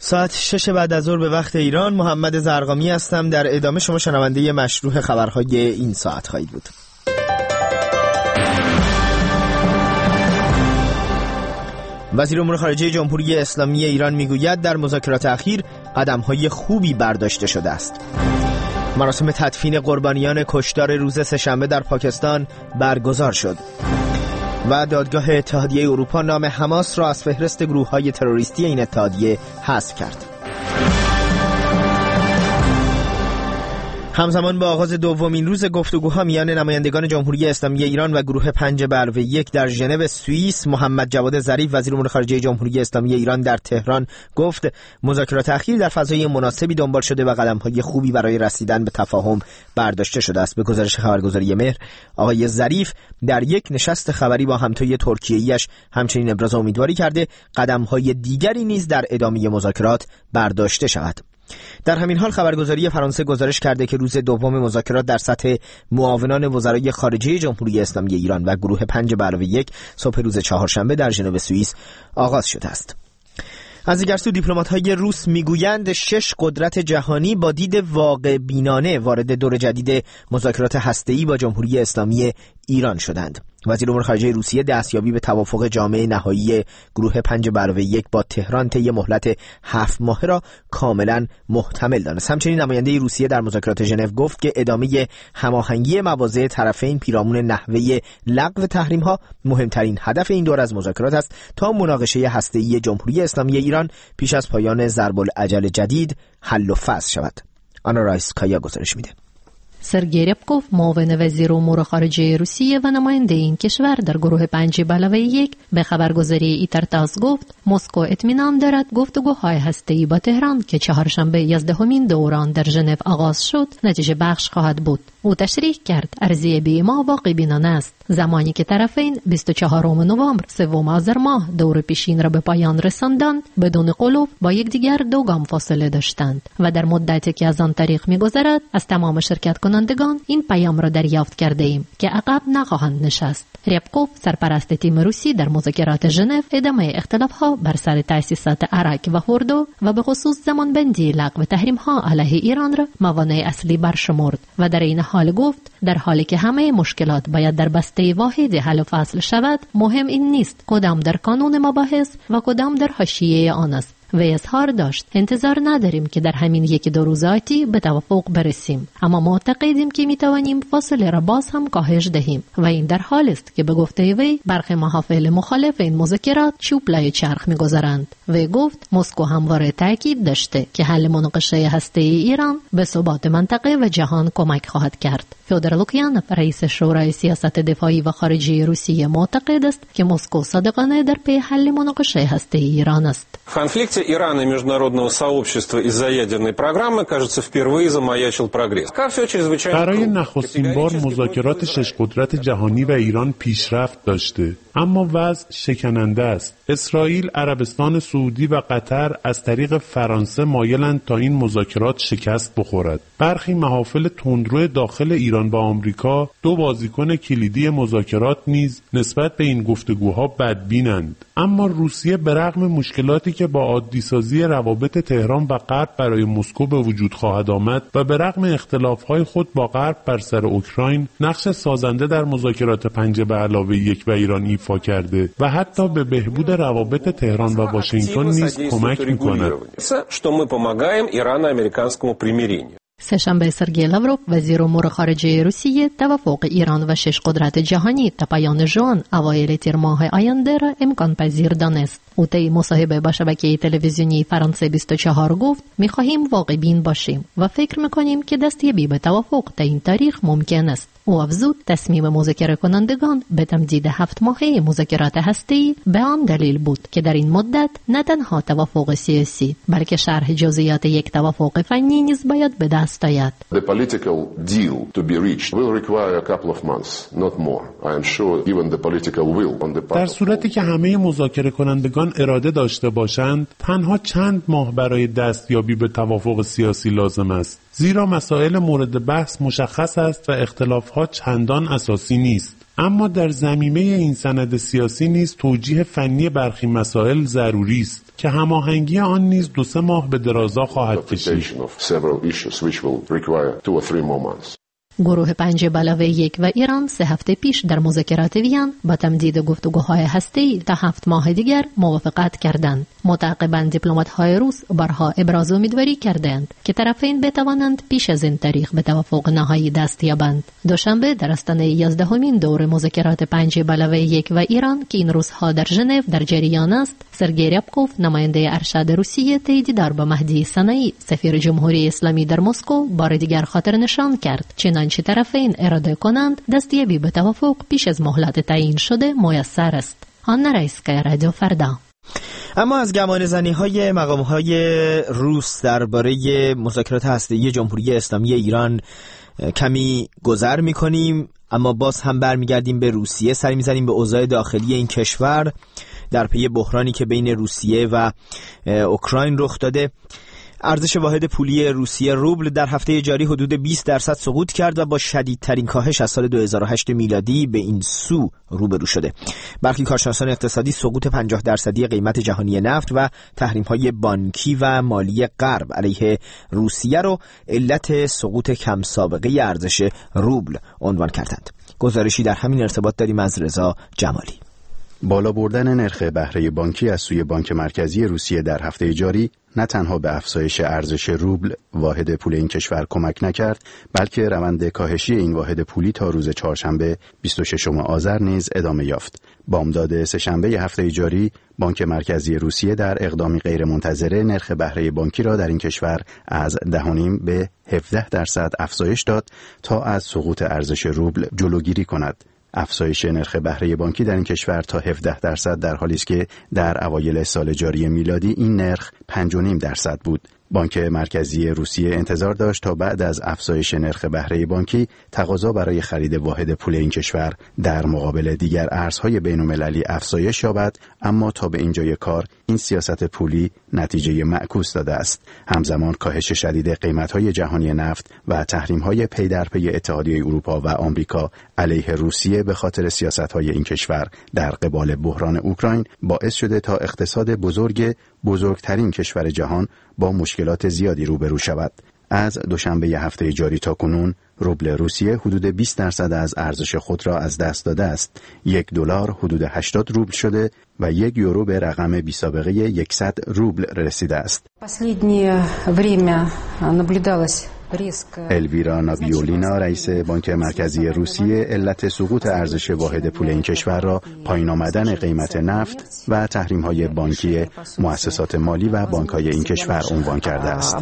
ساعت 6 بعد از ظهر به وقت ایران. محمد زرقامی هستم. در ادامه شما شنونده مشروع خبرهای این ساعت خواهید بود. وزیر امور خارجه جمهوری اسلامی ایران میگوید در مذاکرات اخیر قدم‌های خوبی برداشته شده است. مراسم تدفین قربانیان کشتار روز سه‌شنبه در پاکستان برگزار شد و دادگاه اتحادیه اروپا نام حماس را از فهرست گروه‌های تروریستی این اتحادیه حذف کرد. همزمان با آغاز دومین روز گفتگوها میان نمایندگان جمهوری اسلامی ایران و گروه 5+1 در ژنو سوئیس، محمد جواد ظریف وزیر امور خارجه جمهوری اسلامی ایران در تهران گفت مذاکرات اخیر در فضای مناسبی دنبال شده و قدم‌های خوبی برای رسیدن به تفاهم برداشته شده است. به گزارش خبرگزاری مهر، آقای ظریف در یک نشست خبری با همتای ترکیه‌ایش همچنین ابراز امیدواری کرده قدم‌های دیگری نیز در ادامه مذاکرات برداشته شود. در همین حال خبرگزاری فرانسه گزارش کرده که روز دوم مذاکرات در سطح معاونان وزرای خارجه جمهوری اسلامی ایران و گروه 5+1 صبح روز چهارشنبه در ژنو سوئیس آغاز شده است. از دیگر سو دیپلمات‌های روس میگویند 6 قدرت جهانی با دید واقع بینانه وارد دور جدید مذاکرات هسته‌ای با جمهوری اسلامی ایران شدند. وزیر امور خارجه روسیه دستیابی به توافق جامع نهایی گروه 5+1 با تهران طی مهلت 7 ماهه را کاملا محتمل دانست. همچنین نماینده روسیه در مذاکرات ژنو گفت که ادامه هماهنگی مواضع طرفین پیرامون نحوه لغو تحریم‌ها مهمترین هدف این دور از مذاکرات است تا مناقشه هسته‌ای جمهوری اسلامی ایران پیش از پایان ضرب الاجل جدید حل و فصل شود. آنا رایسکایا گزارش میده. سرگئی ریبکوف معاون وزیر امور خارجه روسیه و نماینده این کشور در گروه 5+1 به خبرگزاری ایترتاس گفت مسکو اطمینان دارد گفتگوهای هسته‌ای با تهران که چهارشنبه 11مین دوران در ژنو آغاز شد نتیجه بخش خواهد بود. او تشریح کرد ارزیابی ما واقع بینانه است. زمانی که طرفین 24 نوامبر 3 آذر ماه دور پیشین را به پایان رساندند بدون قلوب با یکدیگر 2 گام فاصله داشتند و در مدتی که از آن تاریخ می‌گذرد از تمام شرکت کنندگان این پیام را دریافت کرده ایم که عقب نخواهند نشست. ریبکوف سرپرست تیم روسی در مذاکرات ژنو ادامه اختلاف‌ها بر سر تأسیسات اراک و هوردو و به خصوص زمانبندی لغو تحریم‌ها علیه ایران را موانع اصلی برشمرد و در این حال گفت در حالی که همه مشکلات باید در بسته واحد حل و فصل شود مهم این نیست کدام در کانون مباحث و کدام در حاشیه آن است. و اظهار داشت انتظار نداریم که در همین 1-2 روز آتی به توافق برسیم، اما معتقدیم که میتوانیم فاصله را باز هم کاهش دهیم و این در حال است که به گفته وی برخی محافل مخالف این مذاکرات چوب لای چرخ میگذارند. و گفت مسکو همواره تاکید داشته که حل مناقشه هسته‌ای ایران به ثبات منطقه و جهان کمک خواهد کرد. فیودور لوکیانوف رئیس شورای سیاست دفاعی و خارجی روسیه معتقد است که مسکو صادقانه در پی حل مناقشه هسته‌ای ایران است. конфликте Ирана и международного сообщества из-за ядерной программы, кажется, впервые замаячил прогресс. برای نخستین بار مذاکرات 6 قدرت جهانی و ایران پیشرفت داشته، اما وضع شکننده است. اسرائیل، عربستان سعودی و قطر از طریق فرانسه مایلند تا این مذاکرات شکست بخورد. برخی محافل تندرو داخل ایران با آمریکا، 2 بازیکن کلیدی مذاکرات نیز نسبت به این گفتگوها بدبینند. اما روسیه به رغم مشکلاتی که با عادی‌سازی روابط تهران و غرب برای مسکو به وجود خواهد آمد و به رغم اختلاف‌های خود با غرب بر سر اوکراین نقش سازنده در مذاکرات 5+1 و ایران ایفا کرده و حتی به بهبود روابط تهران و واشنگتن نیز کمک می‌کند. سه‌شنبه سرگئی لاوروف وزیر امور خارجه روسیه توافق ایران و 6 قدرت جهانی تا پایان ژوئن اوایل تیر ماه آینده را امکان پذیر دانست. او طی مصاحبه با شبکه تلویزیونی فرانسه 24 گفت می‌خواهیم واقع بین باشیم و فکر می‌کنیم که دستیابی به توافق تا این تاریخ ممکن است. او افزود تصمیم مذاکره کنندگان به تمدید 7 ماهه مذاکرات هسته‌ای به آن دلیل بود که در این مدت نه تنها توافق سیاسی بلکه شرح جزئیات یک توافق فنی نیز باید به دست آید. The political deal to be reached will require a couple of months, not more. I am sure given the political will on the part. در صورتی که همه مذاکره کنندگان اراده داشته باشند، تنها چند ماه برای دستیابی به توافق سیاسی لازم است. زیرا مسائل مورد بحث مشخص است و اختلافات چندان اساسی نیست. اما در ضمیمه این سند سیاسی نیز توجیه فنی برخی مسائل ضروری است که هماهنگی آن نیز 2-3 ماه به درازا خواهد کشید. گروه 5 علاوه 1 و ایران 3 هفته پیش در مذاکرات وین با تمدید گفتگوهای هسته‌ای تا 7 ماه دیگر موافقت کردند. متعاقباً دیپلمات‌های روس بارها ابراز امیدواری کردند که طرفین بتوانند پیش از این تاریخ به توافق نهایی دست یابند. دوشنبه در آستانه 11مین دور مذاکرات 5 علاوه 1 و ایران که این روزها در ژنو در جریان است، سرگئی ریابکوف نماینده ارشد روسیه طی دیدار با مهدی سنایی سفیر جمهوری اسلامی در مسکو بار دیگر خاطر نشان کرد چنانچه طرفین اراده کنند دستیابی به توافق پیش از مهلت تعیین شده میسر است. آن رئیسکای رادیو فردا. اما از گمانه‌زنی‌های مقام‌های روس درباره مذاکرات هسته‌ای جمهوری اسلامی ایران کمی گذر می‌کنیم، اما باز هم برمیگردیم به روسیه، سری می‌زنیم به اوضاع داخلی این کشور در پی بحرانی که بین روسیه و اوکراین رخ داده. ارزش واحد پولی روسیه روبل در هفته جاری حدود 20% سقوط کرد و با شدیدترین کاهش از سال 2008 میلادی به این سو روبرو شده. برخی کارشناسان اقتصادی سقوط 50% قیمت جهانی نفت و تحریم‌های بانکی و مالی غرب علیه روسیه رو علت سقوط کم سابقه ارزش روبل عنوان کردند. گزارشی در همین ارتباط داریم از رضا جمالی. بالا بردن نرخ بهره بانکی از سوی بانک مرکزی روسیه در هفته جاری نه تنها به افزایش ارزش روبل واحد پول این کشور کمک نکرد، بلکه روند کاهشی این واحد پولی تا روز چهارشنبه 26 آذر نیز ادامه یافت. بامداد سه‌شنبه هفته جاری بانک مرکزی روسیه در اقدامی غیرمنتظره نرخ بهره بانکی را در این کشور از 10.5 به 17% افزایش داد تا از سقوط ارزش روبل جلوگیری کند. افزایش نرخ بهره بانکی در این کشور تا 17% در حالی است که در اوایل سال جاری میلادی این نرخ 5.5% بود. بانک مرکزی روسیه انتظار داشت تا بعد از افزایش نرخ بهره بانکی تقاضا برای خرید واحد پول این کشور در مقابل دیگر ارزهای بین‌المللی افزایش یابد، اما تا به اینجای کار این سیاست پولی نتیجه معکوس داده است. همزمان کاهش شدید قیمت‌های جهانی نفت و تحریم‌های پی در پی اتحادیه اروپا و آمریکا علیه روسیه به خاطر سیاست‌های این کشور در قبال بحران اوکراین باعث شده تا اقتصاد بزرگترین کشور جهان با مشکلات زیادی روبرو شود. از دوشنبه هفته جاری تا کنون روبل روسیه حدود 20% از ارزش خود را از دست داده است. $1 حدود 80 روبل شده و €1 به رقم بی‌سابقه 100 روبل رسیده است. الویرا نابیولینا رئیس بانک مرکزی روسیه علت سقوط ارزش واحد پول این کشور را پایین آمدن قیمت نفت و تحریم‌های بانکی مؤسسات مالی و بانک‌های این کشور عنوان کرده است.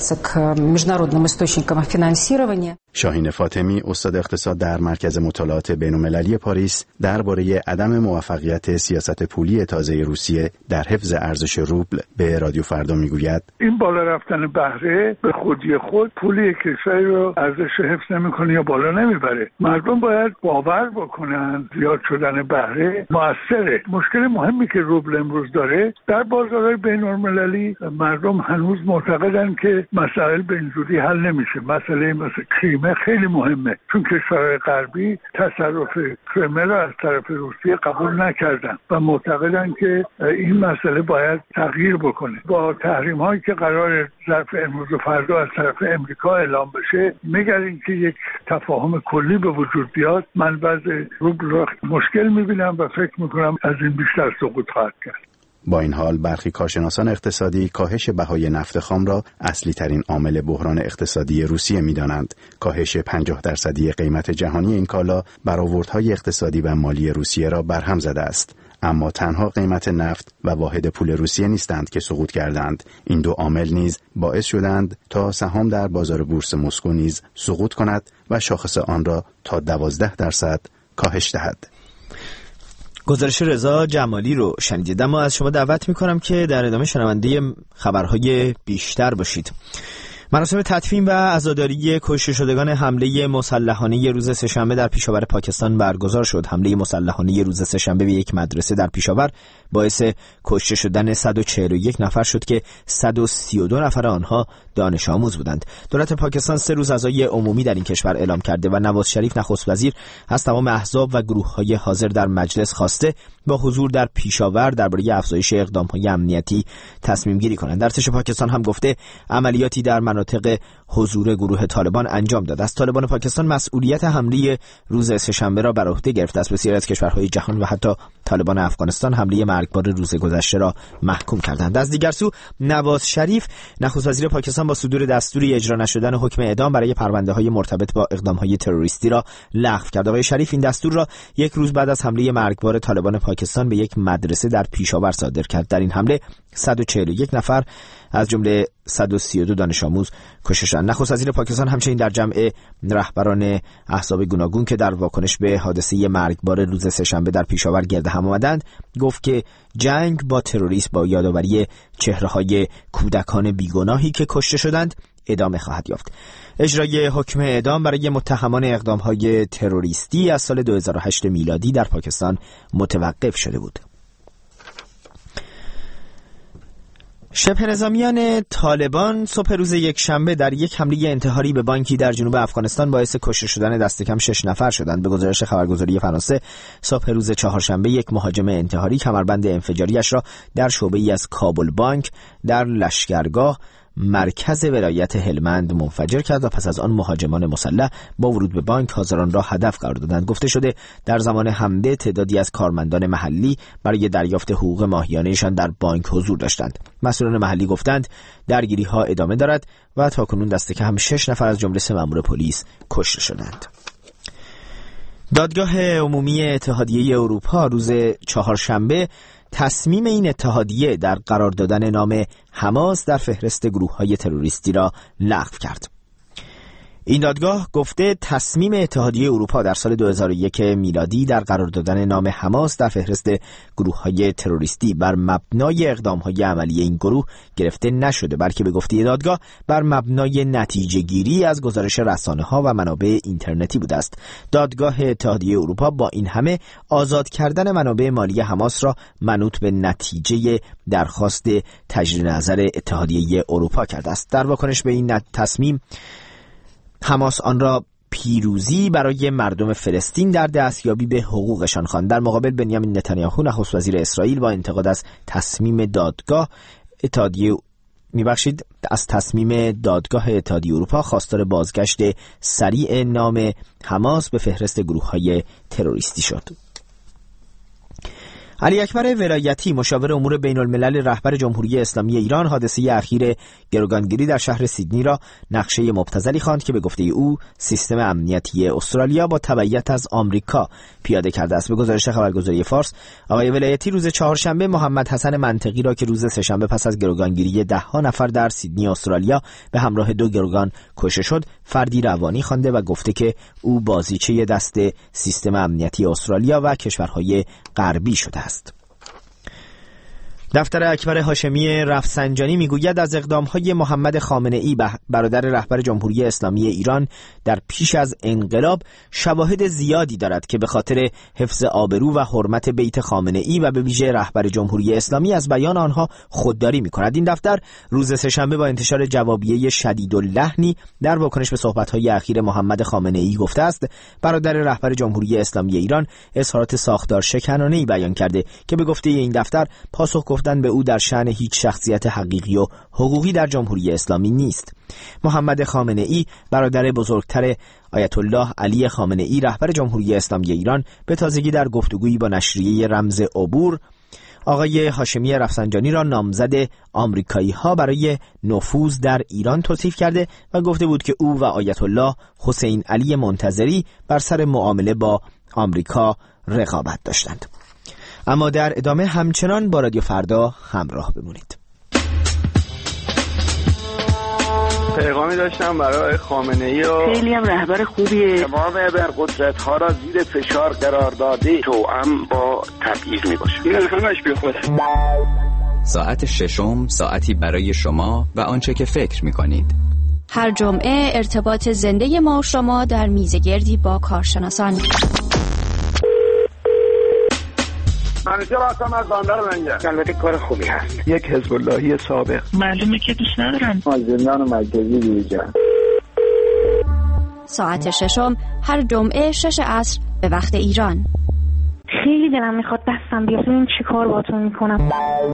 شاهین فاطمی استاد اقتصاد در مرکز مطالعات بین‌المللی پاریس درباره عدم موفقیت سیاست پولی تازه روسیه در حفظ ارزش روبل به رادیو فردا میگوید: این بالا رفتن بهره به خودی خود پول کشوری رو ارزش حفظ نمی‌کنه یا بالا نمیبره. مردم باید باور بکنن زیاد شدن بهره موثره. مشکل مهمی که روبل امروز داره در بازارهای بین‌المللی، مردم هنوز معتقدن که مسائل به اینجوری حل نمیشه. مسئله مثل کریمه خیلی مهمه، چون کشورهای غربی تصرف کریمه را از طرف روسیه قبول نکردن و معتقدن که این مسئله باید تغییر بکنه. با تحریم‌هایی که قرار ظرف امروز و فردا از طرف امریکا اعلام بشه، مگر اینکه یک تفاهم کلی به وجود بیاد، من وضع روبل را مشکل می‌بینم و فکر می‌کنم از این بیشتر سقوط خواهد کرد. با این حال برخی کارشناسان اقتصادی کاهش بهای نفت خام را اصلی ترین عامل بحران اقتصادی روسیه می‌دانند. کاهش 50% قیمت جهانی این کالا برآوردهای اقتصادی و مالی روسیه را برهم زده است. اما تنها قیمت نفت و واحد پول روسیه نیستند که سقوط کردند. این دو عامل نیز باعث شدند تا سهام در بازار بورس مسکو نیز سقوط کند و شاخص آن را تا 12% کاهش دهد. گزارش رضا جمالی رو شنیدید، اما از شما دعوت میکنم که در ادامه شنونده خبرهای بیشتر باشید. مراسم تدفین و عزاداری کشته شدگان حمله مسلحانه روز سه‌شنبه در پیشاور پاکستان برگزار شد. حمله مسلحانه روز سه‌شنبه به یک مدرسه در پیشاور باعث کشته شدن 141 نفر شد که 132 نفر آنها دانش آموز بودند. دولت پاکستان 3 روز عزای عمومی در این کشور اعلام کرده و نواز شریف نخست وزیر از تمام احزاب و گروه‌های حاضر در مجلس خواسته با حضور در پیشاور درباره افزایش اقدام‌های امنیتی تصمیم گیری کنند. ارتش پاکستان هم گفته عملیاتی در مناطق حضور گروه طالبان انجام داد. از طالبان پاکستان مسئولیت حمله روز سه‌شنبه را بر عهده گرفته است. بسیاری از کشورهای جهان و حتی طالبان افغانستان حمله مرگبار روز گذشته را محکوم کردند. از دیگر سو نواز شریف نخست وزیر پاکستان با صدور دستوری اجرا نشدن حکم اعدام برای پرونده‌های مرتبط با اقدام‌های تروریستی را لغو کرد. آقای شریف این دستور را یک روز بعد از حمله مرگبار طالبان پاکستان به یک مدرسه در پیشاور صادر کرد. در این حمله 141 نفر از جمله 132 دانش آموز کشته شدند. نخست وزیر پاکستان همچنین در جمع رهبران احزاب گوناگون که در واکنش به حادثه مرگبار روز سه‌شنبه در پیشاور گرد هم آمدند گفت که جنگ با تروریسم با یادآوری چهره‌های کودکان بیگناهی که کشته شدند ادامه خواهد یافت. اجرای حکم اعدام برای متهمان اقدام‌های تروریستی از سال 2008 میلادی در پاکستان متوقف شده بود. شبه نظامیان طالبان صبح روز یکشنبه در یک حمله انتحاری به بانکی در جنوب افغانستان باعث کشته شدن دست کم 6 نفر شدند. به گزارش خبرگزاری فرانسه صبح روز چهارشنبه یک مهاجم انتحاری کمربند انفجاریش را در شعبه‌ای از کابل بانک در لشکرگاه مرکز ولایت هلمند منفجر کرد و پس از آن مهاجمان مسلح با ورود به بانک حاضران را هدف قرار دادند. گفته شده در زمان حمله تعدادی از کارمندان محلی برای دریافت حقوق ماهیانه‌شان در بانک حضور داشتند. مسئولان محلی گفتند درگیری‌ها ادامه دارد و تاکنون دست کم 6 نفر از جمله 3 مأمور پلیس کشته شدند. دادگاه عمومی اتحادیه اروپا روز چهارشنبه تصمیم این اتحادیه در قرار دادن نام حماس در فهرست گروه‌های تروریستی را لغو کرد. این دادگاه گفته تصمیم اتحادیه اروپا در سال 2001 میلادی در قرار دادن نام حماس در فهرست گروه‌های تروریستی بر مبنای اقدام‌های عملی این گروه گرفته نشده، بلکه به گفته دادگاه بر مبنای نتیجه‌گیری از گزارش رسانه‌ها و منابع اینترنتی بوده است. دادگاه اتحادیه اروپا با این همه آزاد کردن منابع مالی حماس را منوط به نتیجه درخواست تجدید نظر اتحادیه اروپا کرده است. در واکنش به این تصمیم حماس آن را پیروزی برای مردم فلسطین در دستیابی به حقوقشان خواند. در مقابل بنیامین نتانیاهو نخست وزیر اسرائیل با انتقاد از تصمیم دادگاه اتحادیه اروپا خواستار بازگشت سریع نام حماس به فهرست گروه‌های تروریستی شد. علی اکبر ولایتی مشاور امور بین الملل رهبر جمهوری اسلامی ایران حادثه اخیر گروگانگیری در شهر سیدنی را نقشه مبتذلی خواند که به گفته او سیستم امنیتی استرالیا با تبعیت از آمریکا پیاده کرده است. به گزارش خبرگزاری فارس آقای ولایتی روز چهارشنبه محمد حسن منطقی را که روز سه‌شنبه پس از گروگانگیری 10 نفر در سیدنی استرالیا به همراه 2 گروگان کشته شد فردی روانی خوانده و گفته که او بازیچه دست سیستم امنیتی استرالیا و کشورهای غربی شده است. دفتر اکبر هاشمی رفسنجانی میگوید از اقدام‌های محمد خامنه‌ای برادر رهبر جمهوری اسلامی ایران در پیش از انقلاب شواهد زیادی دارد که به خاطر حفظ آبرو و حرمت بیت خامنه‌ای و به ویژه رهبر جمهوری اسلامی از بیان آنها خودداری می‌کند. این دفتر روز سه‌شنبه با انتشار جوابیه شدیداللحنی در واکنش به صحبت‌های اخیر محمد خامنه‌ای گفته است برادر رهبر جمهوری اسلامی ایران اظهارات ساختار شکنانه‌ای بیان کرده که به گفته این دفتر پاسخ به او در شأن هیچ شخصیت حقیقی و حقوقی در جمهوری اسلامی نیست. محمد خامنه‌ای برادر بزرگتر آیت الله علی خامنه‌ای رهبر جمهوری اسلامی ایران به تازگی در گفتگویی با نشریه رمز عبور آقای هاشمی رفسنجانی را نامزد آمریکایی‌ها برای نفوذ در ایران توصیف کرده و گفته بود که او و آیت الله حسین علی منتظری بر سر معامله با آمریکا رقابت داشتند. اما در ادامه همچنان با رادیو فردا همراه بمونید. پیغامی داشتم برای خامنه‌ای و خیلی هم رهبر خوبیه. تمام ابرقدرت‌ها را زیر فشار قرار داده توأم با تبعیض میباشه. این همش بیخوده. ساعت ششم، ساعتی برای شما و آنچه که فکر میکنید. هر جمعه ارتباط زنده ما و شما در میزگردی با کارشناسان. منیجر هستم از بندر لنگر. البته کار خوبی هست. یک حزب اللهی سابق. معلومه که دوست ندارم. از زندان مرکزی بیرون. ساعت 6 هر جمعه 6 عصر به وقت ایران. خیلی دلم میخواد دستم بیاد. این چیکار باهاتون میکنم؟